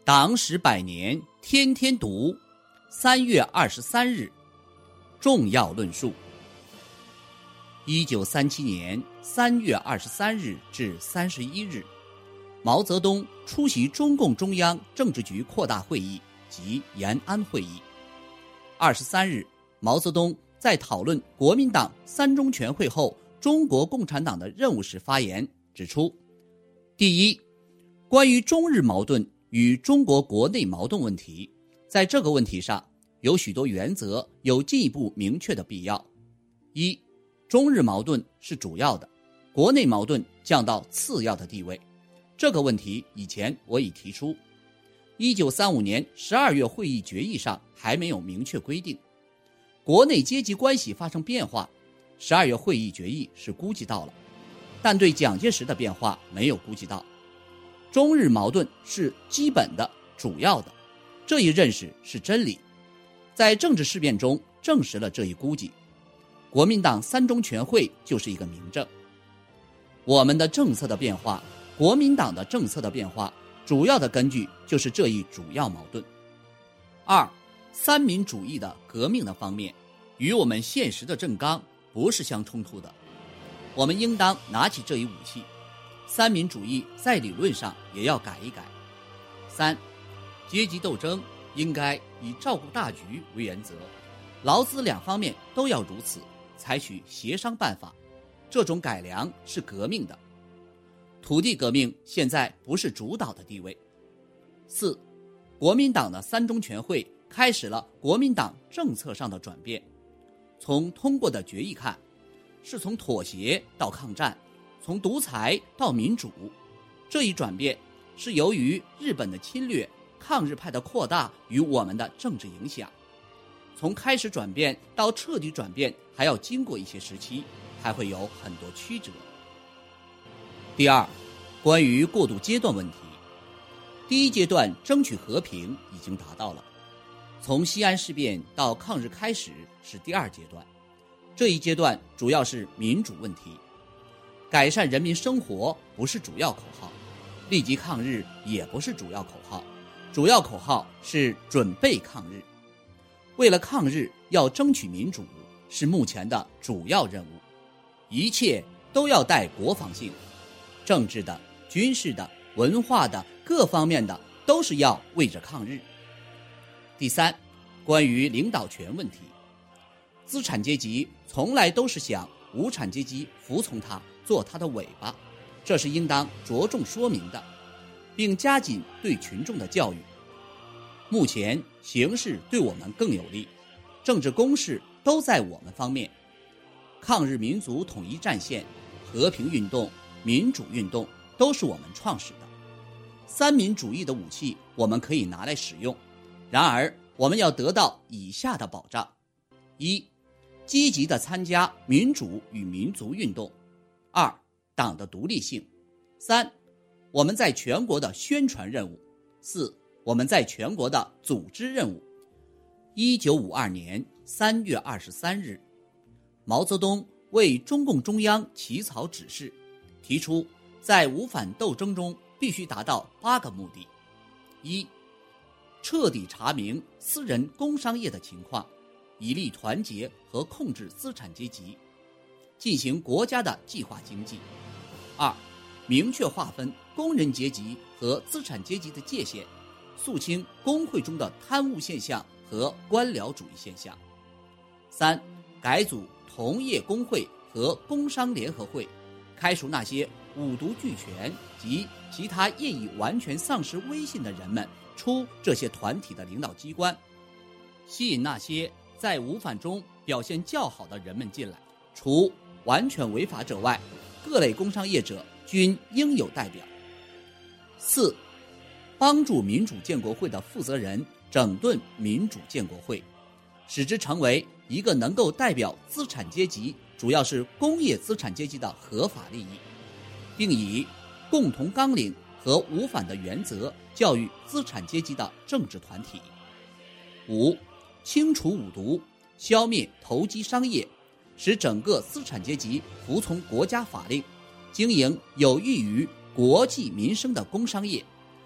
党史100年，天天读。3月23日，重要论述。1937年3月23日至31日，毛泽东出席中共中央政治局扩大会议及延安会议。23日，毛泽东在讨论国民党三中全会后中国共产党的任务时发言，指出：第一，关于中日矛盾与中国国内矛盾问题，在这个问题上有许多原则有进一步明确的必要。一，中日矛盾是主要的，国内矛盾降到次要的地位。这个问题以前我已提出，1935年12月会议决议上还没有明确规定。国内阶级关系发生变化，12月会议决议是估计到了，但对蒋介石的变化没有估计到。中日矛盾是基本的、主要的，这一认识是真理，在政治事变中证实了这一估计。国民党三中全会就是一个明证。我们的政策的变化，国民党的政策的变化，主要的根据就是这一主要矛盾。二，三民主义的革命的方面，与我们现实的政纲不是相冲突的。我们应当拿起这一武器，三民主义在理论上也要改一改。三，阶级斗争应该以照顾大局为原则，劳资两方面都要如此，采取协商办法，这种改良是革命的。土地革命现在不是主导的地位。四，国民党的三中全会开始了国民党政策上的转变。从通过的决议看，是从妥协到抗战，从独裁到民主。这一转变是由于日本的侵略、抗日派的扩大与我们的政治影响。从开始转变到彻底转变还要经过一些时期，还会有很多曲折。第二，关于过渡阶段问题，第一阶段争取和平已经达到了，从西安事变到抗日开始是第二阶段。这一阶段主要是民主问题，改善人民生活不是主要口号，立即抗日也不是主要口号，主要口号是准备抗日。为了抗日要争取民主是目前的主要任务，一切都要带国防性，政治的、军事的、文化的各方面的都是要为着抗日。第三，关于领导权问题，资产阶级从来都是想无产阶级服从他，做他的尾巴，这是应当着重说明的，并加紧对群众的教育。目前形势对我们更有利，政治攻势都在我们方面。抗日民族统一战线、和平运动、民主运动都是我们创始的。三民主义的武器我们可以拿来使用，然而我们要得到以下的保障：一，积极地参加民主与民族运动；二，党的独立性；三，我们在全国的宣传任务；四，我们在全国的组织任务。1952年3月23日，毛泽东为中共中央起草指示，提出在五反斗争中必须达到8个目的：一，彻底查明私人工商业的情况，以利团结和控制资产阶级，进行国家的计划经济；二，明确划分工人阶级和资产阶级的界限，肃清工会中的贪污现象和官僚主义现象；三，改组同业工会和工商联合会，开除那些五毒俱全及其他业已完全丧失威信的人们出这些团体的领导机关，吸引那些在五反中表现较好的人们进来，除完全违法者外，各类工商业者均应有代表。四，帮助民主建国会的负责人整顿民主建国会，使之成为一个能够代表资产阶级，主要是工业资产阶级的合法利益，并以共同纲领和无反的原则教育资产阶级的政治团体。五，清除五毒，消灭投机商业，使整个资产阶级服从国家法令，经营有益于国计民生的工商业，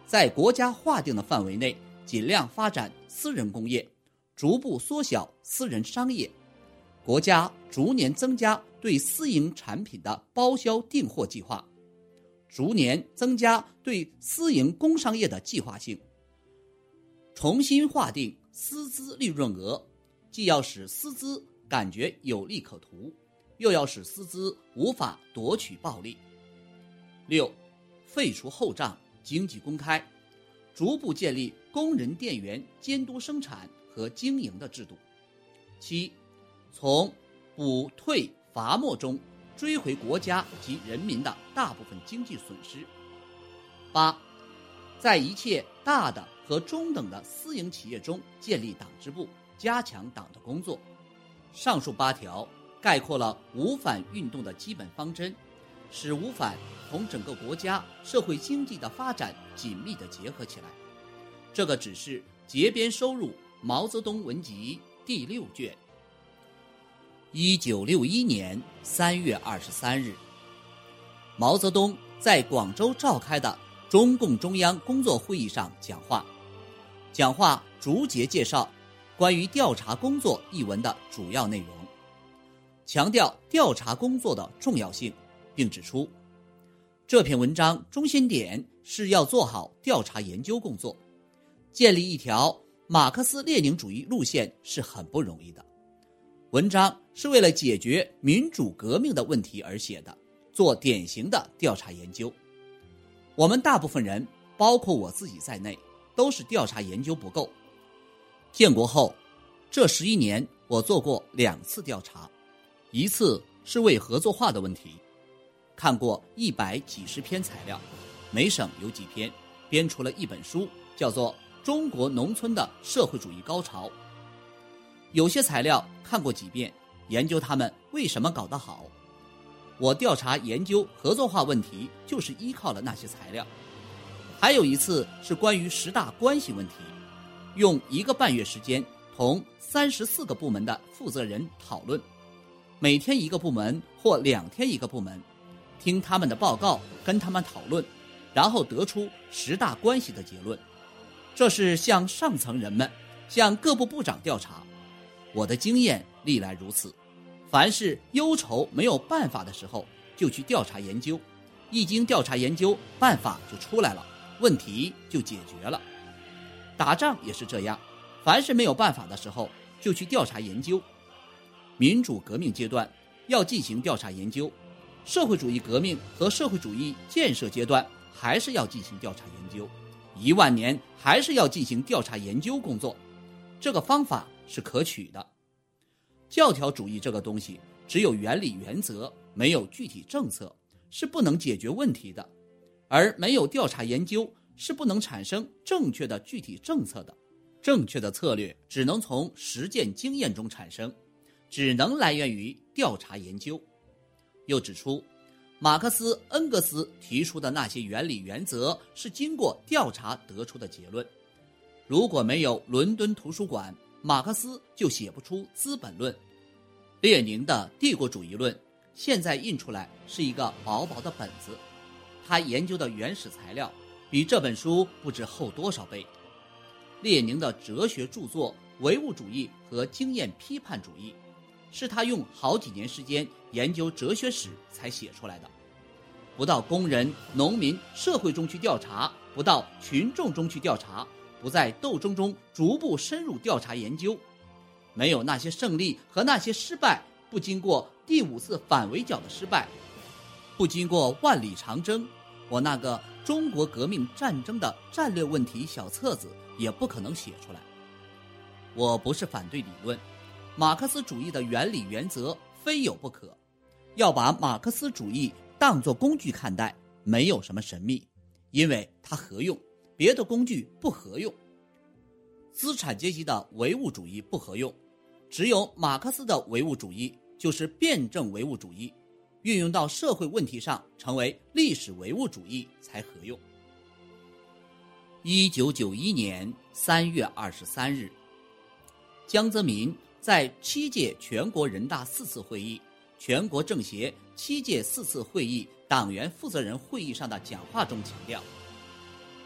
在国家划定的范围内尽量发展私人工业，逐步缩小私人商业。国家逐年增加对私营产品的包销订货计划，逐年增加对私营工商业的计划性。重新划定私资利润额，既要使私资感觉有利可图，又要使私资无法夺取暴利。6. 废除后账，经济公开，逐步建立工人店员监督生产和经营的制度。7. 从补退罚没中追回国家及人民的大部分经济损失。8. 在一切大的和中等的私营企业中建立党支部，加强党的工作。上述8条概括了五反运动的基本方针，使五反同整个国家社会经济的发展紧密地结合起来。这个只是节编收入毛泽东文集第6卷。1961年3月23日，毛泽东在广州召开的中共中央工作会议上讲话，逐节介绍关于调查工作一文的主要内容，强调调查工作的重要性，并指出这篇文章中心点是要做好调查研究工作，建立一条马克思列宁主义路线是很不容易的。文章是为了解决民主革命的问题而写的，做典型的调查研究。我们大部分人，包括我自己在内，都是调查研究不够。建国后这11年，我做过2次调查，一次是为合作化的问题，看过100几十篇材料，每省有几篇，编出了一本书，叫做《中国农村的社会主义高潮》。有些材料看过几遍，研究他们为什么搞得好。我调查研究合作化问题，就是依靠了那些材料。还有一次是关于10大关系问题，用1个半月时间同34个部门的负责人讨论，每天一个部门或2天一个部门，听他们的报告，跟他们讨论，然后得出10大关系的结论。这是向上层人们，向各部部长调查。我的经验历来如此，凡是忧愁没有办法的时候，就去调查研究，一经调查研究，办法就出来了，问题就解决了。打仗也是这样，凡是没有办法的时候，就去调查研究。民主革命阶段要进行调查研究，社会主义革命和社会主义建设阶段还是要进行调查研究，10000年还是要进行调查研究工作。这个方法是可取的。教条主义这个东西，只有原理原则，没有具体政策，是不能解决问题的。而没有调查研究，是不能产生正确的具体政策的。正确的策略只能从实践经验中产生，只能来源于调查研究。又指出，马克思、恩格斯提出的那些原理原则是经过调查得出的结论。如果没有伦敦图书馆，马克思就写不出《资本论》。列宁的《帝国主义论》现在印出来是一个薄薄的本子，他研究的原始材料比这本书不知厚多少倍。列宁的哲学著作《唯物主义和经验批判主义》是他用好几年时间研究哲学史才写出来的。不到工人、农民、社会中去调查，不到群众中去调查，不在斗争中逐步深入调查研究，没有那些胜利和那些失败，不经过第5次反围剿的失败，不经过万里长征，我那个中国革命战争的战略问题小册子也不可能写出来。我不是反对理论，马克思主义的原理原则非有不可，要把马克思主义当作工具看待，没有什么神秘，因为它合用，别的工具不合用。资产阶级的唯物主义不合用，只有马克思的唯物主义，就是辩证唯物主义，运用到社会问题上，成为历史唯物主义才合用。1991年3月23日，江泽民在7届全国人大4次会议、全国政协7届4次会议党员负责人会议上的讲话中强调，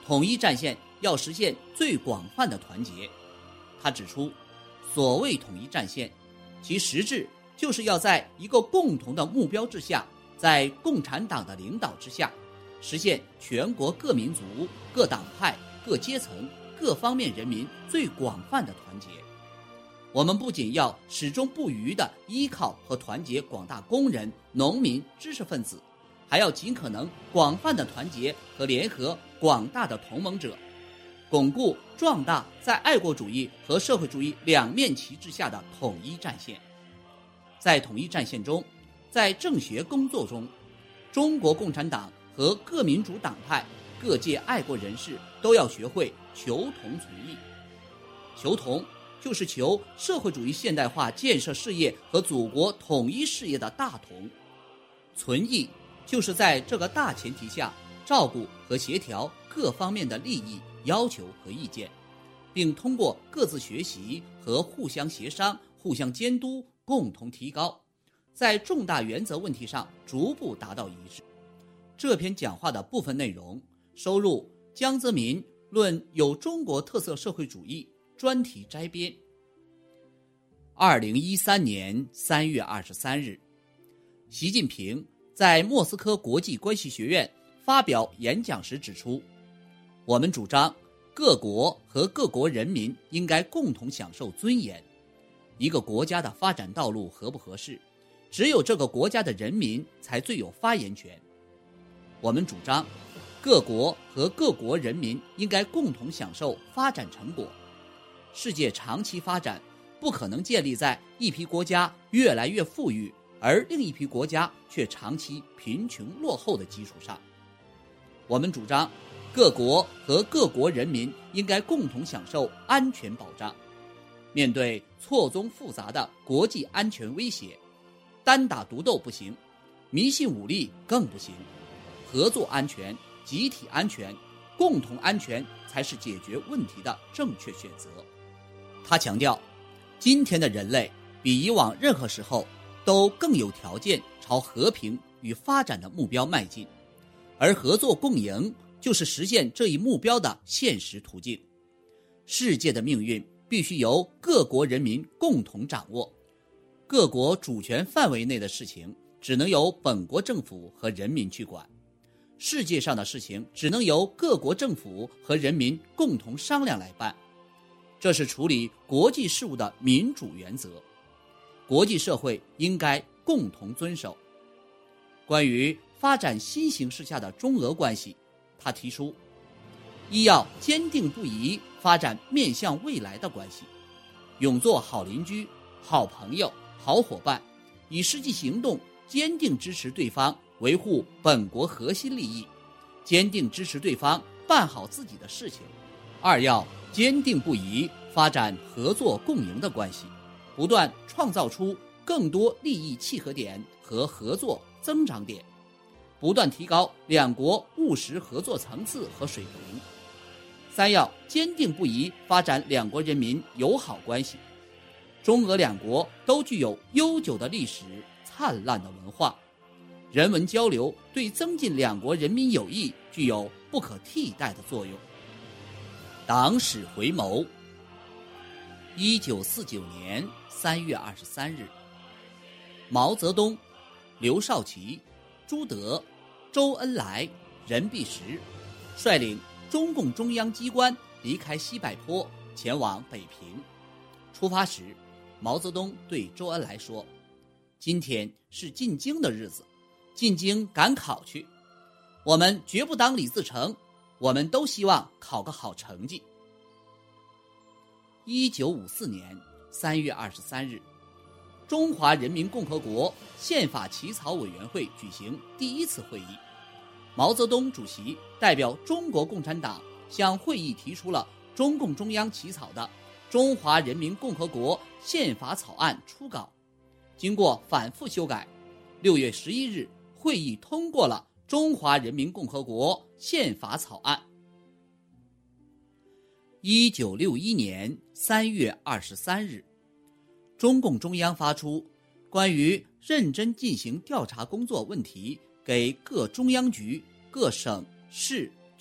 统一战线要实现最广泛的团结。他指出，所谓统一战线，其实质就是要在一个共同的目标之下，在共产党的领导之下，实现全国各民族、各党派、各阶层、各方面人民最广泛的团结。我们不仅要始终不渝地依靠和团结广大工人、农民、知识分子，还要尽可能广泛地团结和联合广大的同盟者，巩固壮大在爱国主义和社会主义两面旗帜下的统一战线。在统一战线中，在政学工作中，中国共产党和各民主党派、各界爱国人士都要学会求同存异。求同就是求社会主义现代化建设事业和祖国统一事业的大同，存异就是在这个大前提下照顾和协调各方面的利益、要求和意见，并通过各自学习和互相协商、互相监督，共同提高，在重大原则问题上逐步达到一致。这篇讲话的部分内容收入江泽民论有中国特色社会主义专题摘编。2013年3月23日，习近平在莫斯科国际关系学院发表演讲时指出，我们主张各国和各国人民应该共同享受尊严。一个国家的发展道路合不合适，只有这个国家的人民才最有发言权。我们主张各国和各国人民应该共同享受发展成果。世界长期发展不可能建立在一批国家越来越富裕，而另一批国家却长期贫穷落后的基础上。我们主张各国和各国人民应该共同享受安全保障。面对错综复杂的国际安全威胁，单打独斗不行，迷信武力更不行，合作安全、集体安全、共同安全才是解决问题的正确选择。他强调，今天的人类比以往任何时候都更有条件朝和平与发展的目标迈进，而合作共赢就是实现这一目标的现实途径。世界的命运必须由各国人民共同掌握，各国主权范围内的事情只能由本国政府和人民去管，世界上的事情只能由各国政府和人民共同商量来办。这是处理国际事务的民主原则，国际社会应该共同遵守。关于发展新形势下的中俄关系，他提出，一要坚定不移发展面向未来的关系，永做好邻居、好朋友、好伙伴，以实际行动坚定支持对方维护本国核心利益，坚定支持对方办好自己的事情。二要坚定不移发展合作共赢的关系，不断创造出更多利益契合点和合作增长点，不断提高两国务实合作层次和水平。三要坚定不移发展两国人民友好关系。中俄两国都具有悠久的历史、灿烂的文化，人文交流对增进两国人民友谊具有不可替代的作用。党史回眸。1949年3月23日，毛泽东、刘少奇、朱德、周恩来、任弼时率领中共中央机关离开西柏坡，前往北平。出发时，毛泽东对周恩来说，今天是进京的日子，进京赶考去，我们绝不当李自成，我们都希望考个好成绩。1954年3月23日，中华人民共和国宪法起草委员会举行第一次会议，毛泽东主席代表中国共产党向会议提出了中共中央起草的《中华人民共和国宪法草案》初稿，经过反复修改，6月11日会议通过了《中华人民共和国宪法草案》。1961年3月23日，中共中央发出关于认真进行调查工作问题给各中央局、各省、市、区、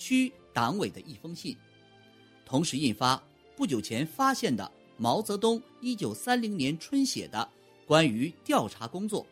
党委的一封信，同时印发不久前发现的毛泽东1930年春写的关于调查工作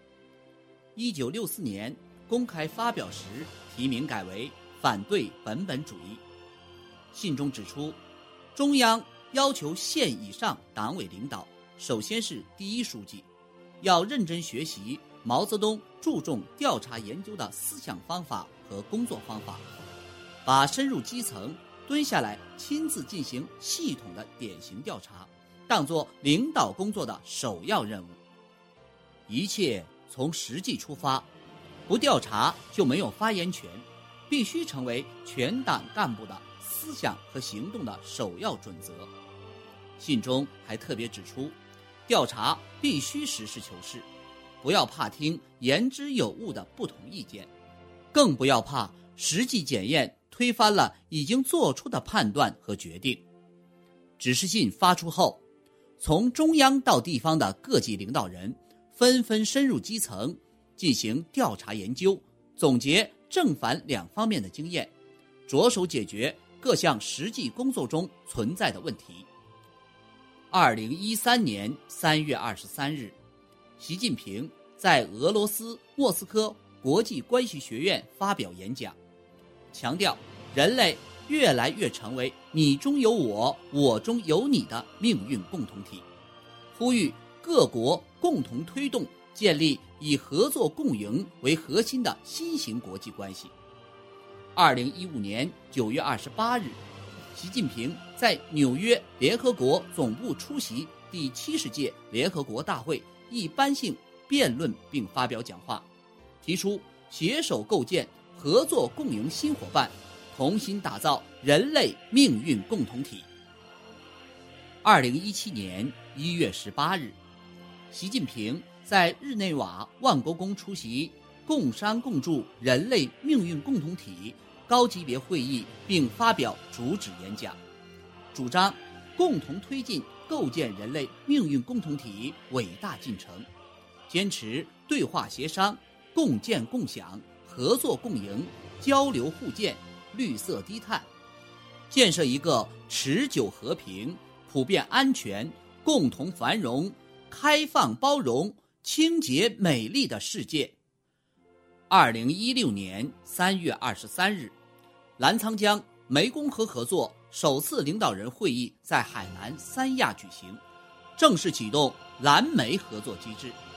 ，1964年公开发表时题名改为反对本本主义。信中指出，中央要求县以上党委领导，首先是第一书记，要认真学习毛泽东注重调查研究的思想方法和工作方法，把深入基层蹲下来亲自进行系统的典型调查当作领导工作的首要任务。一切从实际出发，不调查就没有发言权，必须成为全党干部的思想和行动的首要准则。信中还特别指出，调查必须实事求是，不要怕听言之有物的不同意见，更不要怕实际检验推翻了已经做出的判断和决定。指示信发出后，从中央到地方的各级领导人纷纷深入基层进行调查研究，总结正反两方面的经验，着手解决各项实际工作中存在的问题。2013年3月23日，习近平在俄罗斯莫斯科国际关系学院发表演讲，强调人类越来越成为你中有我，我中有你的命运共同体，呼吁各国共同推动建立以合作共赢为核心的新型国际关系。2015年9月28日，习近平在纽约联合国总部出席第70届联合国大会一般性辩论并发表讲话，提出携手构建合作共赢新伙伴，同心打造人类命运共同体。2017年1月18日，习近平在日内瓦万国宫出席共商共筑人类命运共同体高级别会议并发表主旨演讲，主张共同推进构建人类命运共同体伟大进程，坚持对话协商、共建共享、合作共赢、交流互鉴、绿色低碳，建设一个持久和平、普遍安全、共同繁荣、开放包容、清洁美丽的世界。2016年3月23日，澜沧江湄公河合作首次领导人会议在海南三亚举行，正式启动澜湄合作机制。